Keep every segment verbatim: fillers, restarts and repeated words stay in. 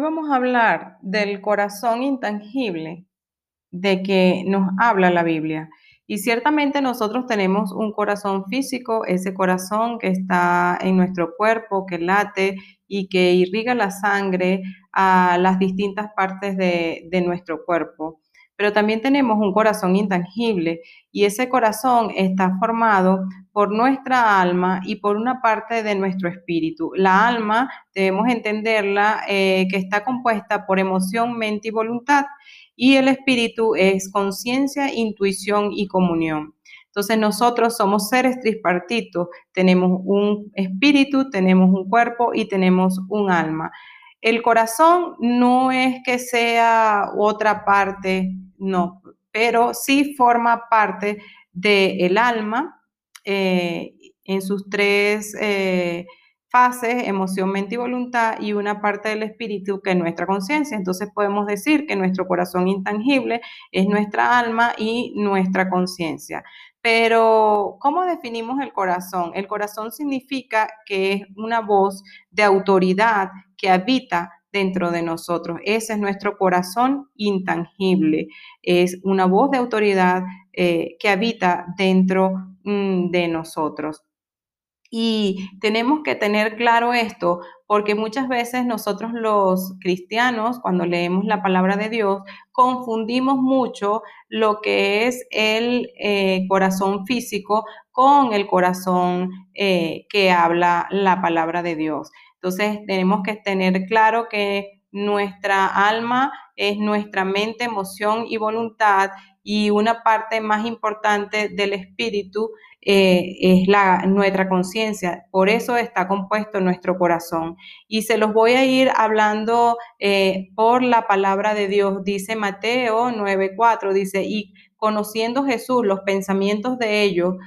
vamos a hablar del corazón intangible de que nos habla la Biblia. Y ciertamente nosotros tenemos un corazón físico, ese corazón que está en nuestro cuerpo, que late y que irriga la sangre a las distintas partes de, de nuestro cuerpo. Pero también tenemos un corazón intangible y ese corazón está formado por nuestra alma y por una parte de nuestro espíritu. La alma debemos entenderla eh, que está compuesta por emoción, mente y voluntad, y el espíritu es conciencia, intuición y comunión. Entonces nosotros somos seres tripartitos, tenemos un espíritu, tenemos un cuerpo y tenemos un alma. El corazón no es que sea otra parte, no, pero sí forma parte del alma eh, en sus tres eh, fases, emoción, mente y voluntad, y una parte del espíritu que es nuestra conciencia. Entonces podemos decir que nuestro corazón intangible es nuestra alma y nuestra conciencia. Pero, ¿cómo definimos el corazón? El corazón significa que es una voz de autoridad que habita dentro de nosotros. Ese es nuestro corazón intangible. Es una voz de autoridad eh, que habita dentro mm, de nosotros. Y tenemos que tener claro esto porque muchas veces nosotros los cristianos, cuando leemos la palabra de Dios, confundimos mucho lo que es el eh, corazón físico con el corazón eh, que habla la palabra de Dios. Entonces tenemos que tener claro que nuestra alma es nuestra mente, emoción y voluntad, y una parte más importante del espíritu eh, es la, nuestra conciencia. Por eso está compuesto nuestro corazón. Y se los voy a ir hablando eh, por la palabra de Dios. Dice Mateo nueve cuatro, dice, y conociendo Jesús los pensamientos de ellos,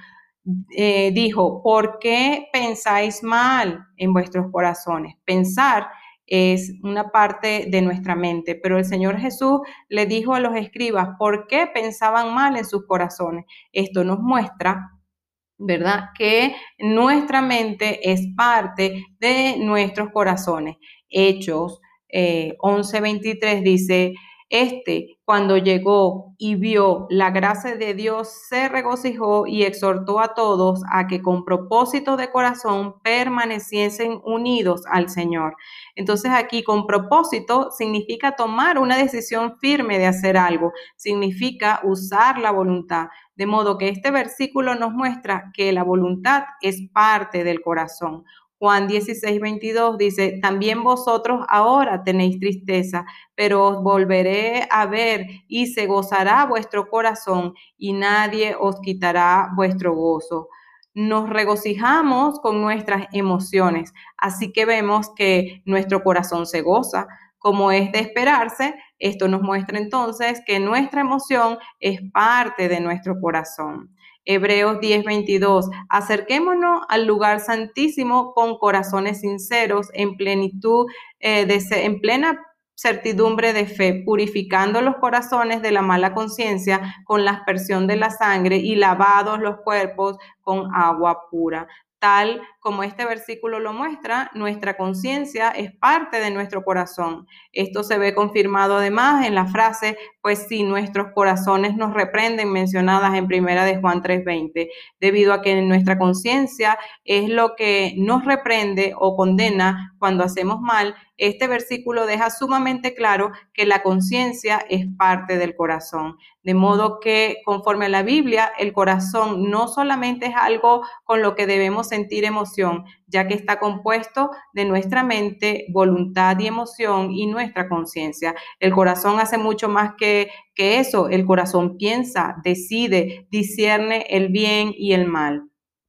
eh, dijo, ¿por qué pensáis mal en vuestros corazones? Pensar es una parte de nuestra mente, pero el Señor Jesús le dijo a los escribas, ¿por qué pensaban mal en sus corazones? Esto nos muestra, ¿verdad?, que nuestra mente es parte de nuestros corazones. Hechos eh, once veintitrés dice, este, cuando llegó y vio la gracia de Dios, se regocijó y exhortó a todos a que con propósito de corazón permaneciesen unidos al Señor. Entonces aquí con propósito significa tomar una decisión firme de hacer algo, significa usar la voluntad. De modo que este versículo nos muestra que la voluntad es parte del corazón. Juan dieciséis veintidós dice, también vosotros ahora tenéis tristeza, pero os volveré a ver y se gozará vuestro corazón y nadie os quitará vuestro gozo. Nos regocijamos con nuestras emociones, así que vemos que nuestro corazón se goza, como es de esperarse. Esto nos muestra entonces que nuestra emoción es parte de nuestro corazón. Hebreos diez veintidós, acerquémonos al lugar santísimo con corazones sinceros, en plenitud, eh, de, en plena certidumbre de fe, purificando los corazones de la mala conciencia con la aspersión de la sangre y lavados los cuerpos con agua pura. Tal como este versículo lo muestra, nuestra conciencia es parte de nuestro corazón. Esto se ve confirmado además en la frase, pues si nuestros corazones nos reprenden, mencionadas en primera de Juan tres veinte, debido a que nuestra conciencia es lo que nos reprende o condena cuando hacemos mal. Este versículo deja sumamente claro que la conciencia es parte del corazón. De modo que, conforme a la Biblia, el corazón no solamente es algo con lo que debemos sentir emoción, ya que está compuesto de nuestra mente, voluntad y emoción y nuestra conciencia. El corazón hace mucho más que, que eso. El corazón piensa, decide, discierne el bien y el mal.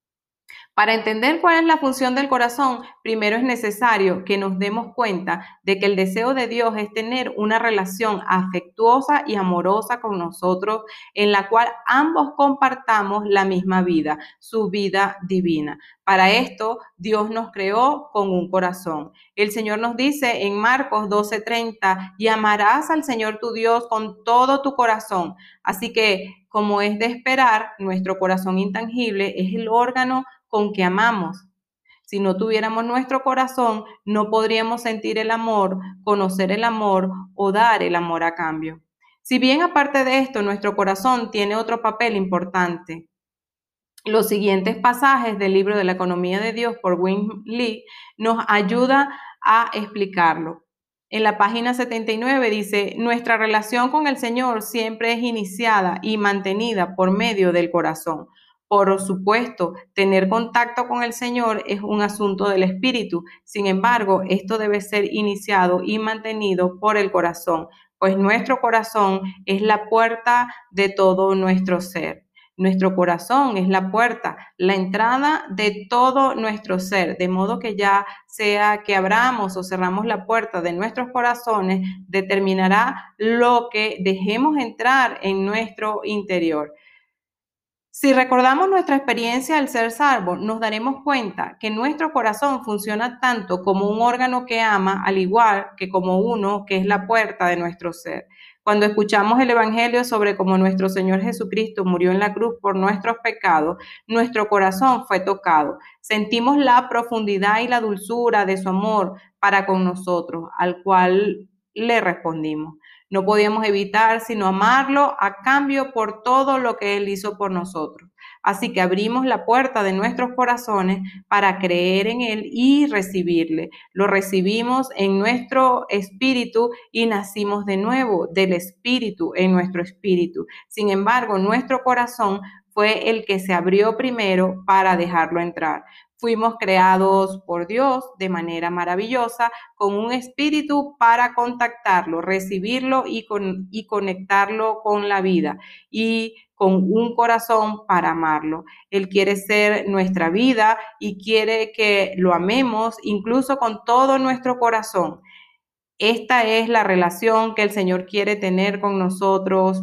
Para entender cuál es la función del corazón, primero es necesario que nos demos cuenta de que el deseo de Dios es tener una relación afectuosa y amorosa con nosotros, en la cual ambos compartamos la misma vida, su vida divina. Para esto, Dios nos creó con un corazón. El Señor nos dice en Marcos doce treinta, y amarás al Señor tu Dios con todo tu corazón. Así que, como es de esperar, nuestro corazón intangible es el órgano con que amamos. Si no tuviéramos nuestro corazón, no podríamos sentir el amor, conocer el amor o dar el amor a cambio. Si bien aparte de esto, nuestro corazón tiene otro papel importante. Los siguientes pasajes del libro de la Economía de Dios por Wim Lee nos ayuda a explicarlo. En la página setenta y nueve dice, nuestra relación con el Señor siempre es iniciada y mantenida por medio del corazón. Por supuesto, tener contacto con el Señor es un asunto del espíritu. Sin embargo, esto debe ser iniciado y mantenido por el corazón, pues nuestro corazón es la puerta de todo nuestro ser. Nuestro corazón es la puerta, la entrada de todo nuestro ser, de modo que ya sea que abramos o cerramos la puerta de nuestros corazones, determinará lo que dejemos entrar en nuestro interior. Si recordamos nuestra experiencia al ser salvo, nos daremos cuenta que nuestro corazón funciona tanto como un órgano que ama, al igual que como uno que es la puerta de nuestro ser. Cuando escuchamos el Evangelio sobre cómo nuestro Señor Jesucristo murió en la cruz por nuestros pecados, nuestro corazón fue tocado. Sentimos la profundidad y la dulzura de su amor para con nosotros, al cual le respondimos. No podíamos evitar sino amarlo a cambio por todo lo que Él hizo por nosotros. Así que abrimos la puerta de nuestros corazones para creer en Él y recibirle. Lo recibimos en nuestro espíritu y nacimos de nuevo del espíritu en nuestro espíritu. Sin embargo, nuestro corazón fue el que se abrió primero para dejarlo entrar. Fuimos creados por Dios de manera maravillosa, con un espíritu para contactarlo, recibirlo y, con, y conectarlo con la vida, y con un corazón para amarlo. Él quiere ser nuestra vida y quiere que lo amemos incluso con todo nuestro corazón. Esta es la relación que el Señor quiere tener con nosotros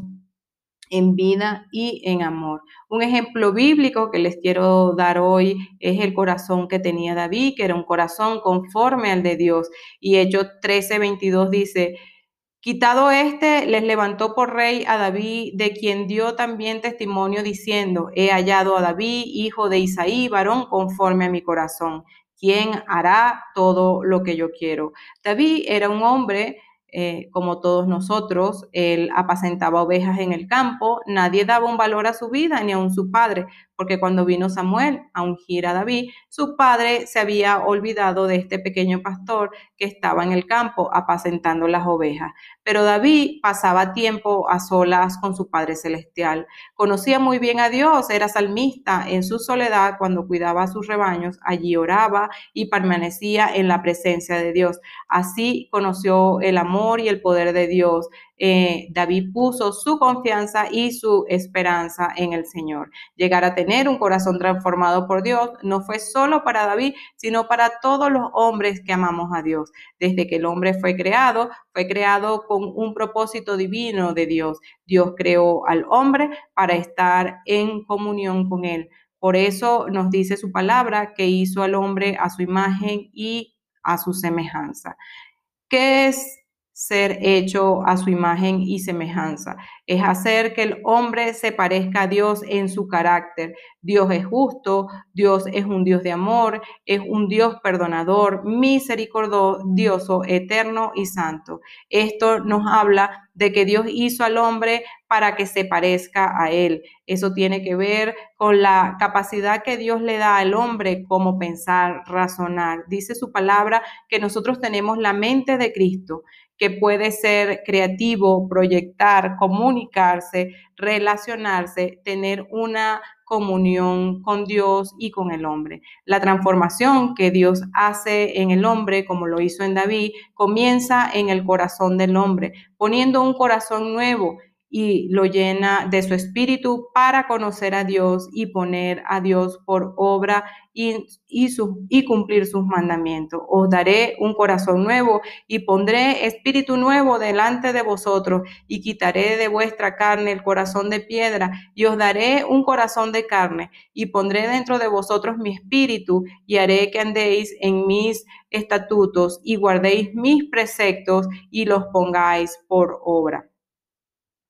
en vida y en amor. Un ejemplo bíblico que les quiero dar hoy es el corazón que tenía David, que era un corazón conforme al de Dios. Y Hechos trece veintidós dice, quitado este, les levantó por rey a David, de quien dio también testimonio diciendo, he hallado a David, hijo de Isaí, varón conforme a mi corazón, quien hará todo lo que yo quiero. David era un hombre Eh, como todos nosotros, él apacentaba ovejas en el campo, nadie daba un valor a su vida, ni aun su padre, porque cuando vino Samuel a ungir a David, su padre se había olvidado de este pequeño pastor que estaba en el campo apacentando las ovejas. Pero David pasaba tiempo a solas con su Padre Celestial. Conocía muy bien a Dios, era salmista en su soledad cuando cuidaba a sus rebaños, allí oraba y permanecía en la presencia de Dios. Así conoció el amor y el poder de Dios. Eh, David puso su confianza y su esperanza en el Señor. Llegar a tener un corazón transformado por Dios no fue solo para David, sino para todos los hombres que amamos a Dios. Desde que el hombre fue creado, fue creado con un propósito divino de Dios. Dios creó al hombre para estar en comunión con él. Por eso nos dice su palabra que hizo al hombre a su imagen y a su semejanza. ¿Qué es ser hecho a su imagen y semejanza? Es hacer que el hombre se parezca a Dios en su carácter. Dios es justo, Dios es un Dios de amor, es un Dios perdonador, misericordioso, eterno y santo. Esto nos habla de que Dios hizo al hombre para que se parezca a Él. Eso tiene que ver con la capacidad que Dios le da al hombre como pensar, razonar. Dice su palabra que nosotros tenemos la mente de Cristo, que puede ser creativo, proyectar, comunicarse, relacionarse, tener una comunión con Dios y con el hombre. La transformación que Dios hace en el hombre, como lo hizo en David, comienza en el corazón del hombre, poniendo un corazón nuevo y lo llena de su espíritu para conocer a Dios y poner a Dios por obra y, y, su, y cumplir sus mandamientos. Os daré un corazón nuevo y pondré espíritu nuevo delante de vosotros y quitaré de vuestra carne el corazón de piedra y os daré un corazón de carne y pondré dentro de vosotros mi espíritu y haré que andéis en mis estatutos y guardéis mis preceptos y los pongáis por obra.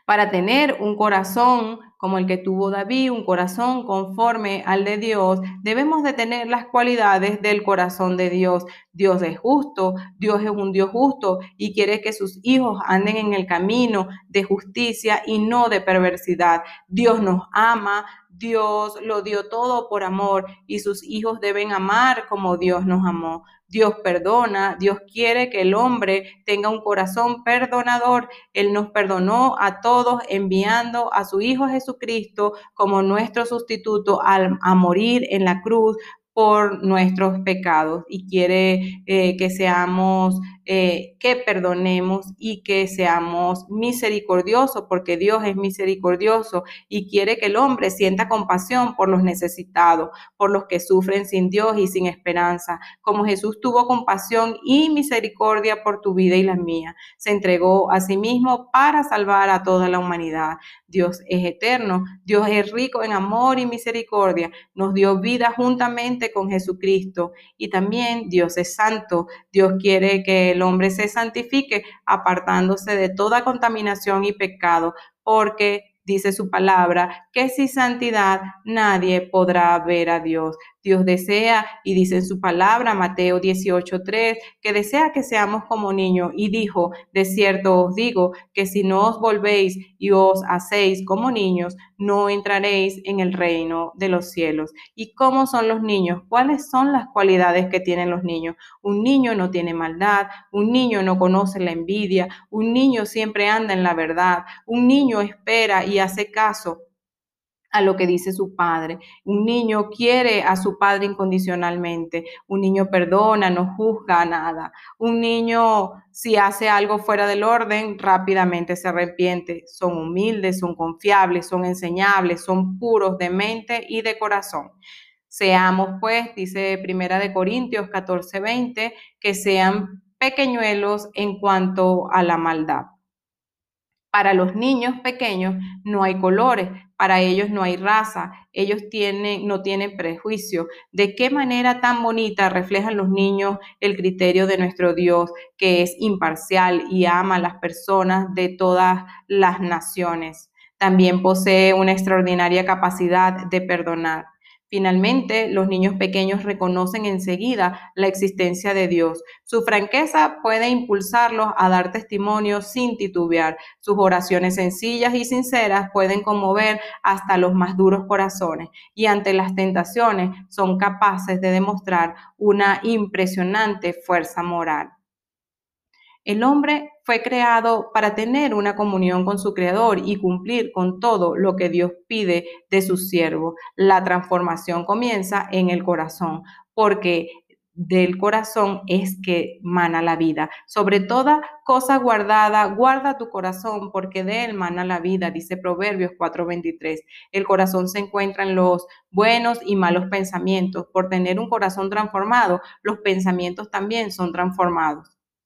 Para tener un corazón como el que tuvo David, un corazón conforme al de Dios, debemos de tener las cualidades del corazón de Dios. Dios es justo, Dios es un Dios justo y quiere que sus hijos anden en el camino de justicia y no de perversidad. Dios nos ama, Dios lo dio todo por amor y sus hijos deben amar como Dios nos amó. Dios perdona, Dios quiere que el hombre tenga un corazón perdonador. Él nos perdonó a todos enviando a su Hijo Jesucristo como nuestro sustituto al, a morir en la cruz por nuestros pecados y quiere eh, que seamos, eh, que perdonemos y que seamos misericordiosos porque Dios es misericordioso y quiere que el hombre sienta compasión por los necesitados, por los que sufren sin Dios y sin esperanza, como Jesús tuvo compasión y misericordia por tu vida y la mía. Se entregó a sí mismo para salvar a toda la humanidad. Dios es eterno, Dios es rico en amor y misericordia, nos dio vida juntamente con Jesucristo y también Dios es santo. Dios quiere que el hombre se santifique apartándose de toda contaminación y pecado, porque dice su palabra, que sin santidad nadie podrá ver a Dios. Dios desea, y dice en su palabra, Mateo dieciocho tres, que desea que seamos como niños, y dijo, de cierto os digo, que si no os volvéis y os hacéis como niños, no entraréis en el reino de los cielos. ¿Y cómo son los niños? ¿Cuáles son las cualidades que tienen los niños? Un niño no tiene maldad, un niño no conoce la envidia, un niño siempre anda en la verdad, un niño espera y hace caso a lo que dice su padre. Un niño quiere a su padre incondicionalmente. Un niño perdona, no juzga nada. Un niño, si hace algo fuera del orden, rápidamente se arrepiente. Son humildes, son confiables, son enseñables, son puros de mente y de corazón. Seamos, pues, dice Primera de Corintios catorce veinte, que sean pequeñuelos en cuanto a la maldad. Para los niños pequeños no hay colores, para ellos no hay raza, ellos tienen, no tienen prejuicio. ¿De qué manera tan bonita reflejan los niños el criterio de nuestro Dios, que es imparcial y ama a las personas de todas las naciones? También posee una extraordinaria capacidad de perdonar. Finalmente, los niños pequeños reconocen enseguida la existencia de Dios. Su franqueza puede impulsarlos a dar testimonio sin titubear. Sus oraciones sencillas y sinceras pueden conmover hasta los más duros corazones y ante las tentaciones son capaces de demostrar una impresionante fuerza moral. El hombre fue creado para tener una comunión con su Creador y cumplir con todo lo que Dios pide de sus siervos. La transformación comienza en el corazón, porque del corazón es que mana la vida. Sobre toda cosa guardada, guarda tu corazón, porque de él mana la vida, dice Proverbios cuatro veintitrés. El corazón se encuentra en los buenos y malos pensamientos. Por tener un corazón transformado, los pensamientos también son transformados.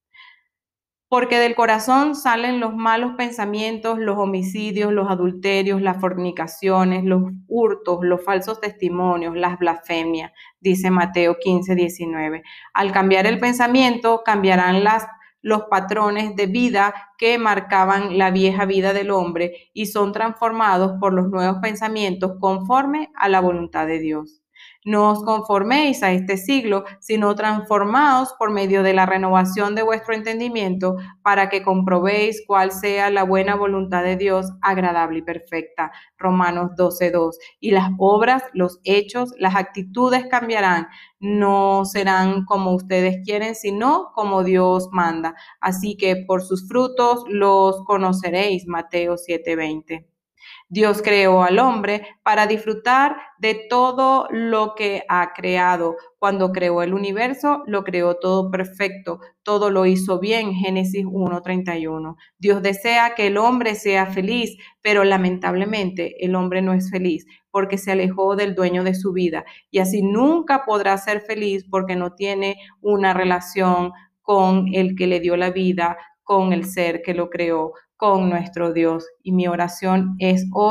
Porque del corazón salen los malos pensamientos, los homicidios, los adulterios, las fornicaciones, los hurtos, los falsos testimonios, las blasfemias, dice Mateo quince diecinueve. Al cambiar el pensamiento, cambiarán las, los patrones de vida que marcaban la vieja vida del hombre y son transformados por los nuevos pensamientos conforme a la voluntad de Dios. No os conforméis a este siglo, sino transformaos por medio de la renovación de vuestro entendimiento, para que comprobéis cuál sea la buena voluntad de Dios, agradable y perfecta. Romanos doce dos. Y las obras, los hechos, las actitudes cambiarán. No serán como ustedes quieren, sino como Dios manda. Así que por sus frutos los conoceréis. Mateo siete veinte. Dios creó al hombre para disfrutar de todo lo que ha creado. Cuando creó el universo, lo creó todo perfecto, todo lo hizo bien. Génesis uno treinta y uno. Dios desea que el hombre sea feliz, pero lamentablemente el hombre no es feliz porque se alejó del dueño de su vida y así nunca podrá ser feliz porque no tiene una relación con el que le dio la vida, con el ser que lo creó, con nuestro Dios. Y mi oración es hoy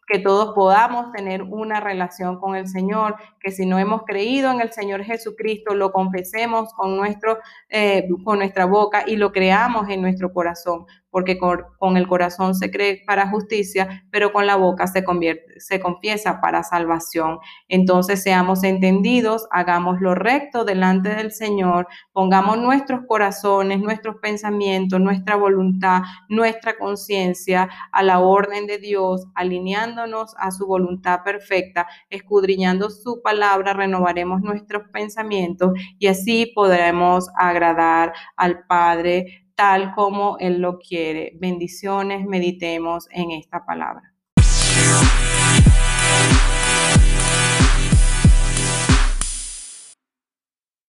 que todos podamos tener una relación con el Señor, que si no hemos creído en el Señor Jesucristo, lo confesemos con, nuestro, eh, con nuestra boca y lo creamos en nuestro corazón, porque con, con el corazón se cree para justicia, pero con la boca se, convierte, se confiesa para salvación. Entonces seamos entendidos, hagamos lo recto delante del Señor, pongamos nuestros corazones, nuestros pensamientos, nuestra voluntad, nuestra conciencia a la orden de Dios, alineándonos a su voluntad perfecta, escudriñando su palabra, renovaremos nuestros pensamientos y así podremos agradar al Padre tal como Él lo quiere. Bendiciones, meditemos en esta palabra.